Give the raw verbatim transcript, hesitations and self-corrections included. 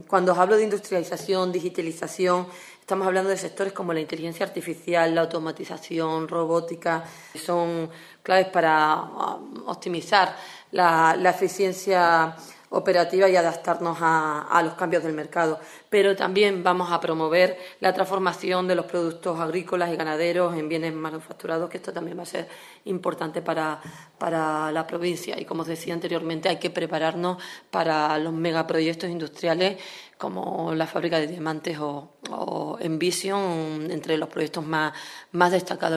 Cuando os hablo de industrialización, digitalización, estamos hablando de sectores como la inteligencia artificial, la automatización, robótica, son claves para optimizar la, la eficiencia operativa y adaptarnos a, a los cambios del mercado. Pero también vamos a promover la transformación de los productos agrícolas y ganaderos en bienes manufacturados, que esto también va a ser importante para, para la provincia. Y como os decía anteriormente, hay que prepararnos para los megaproyectos industriales como la fábrica de diamantes o, o Envision, entre los proyectos más, más destacados.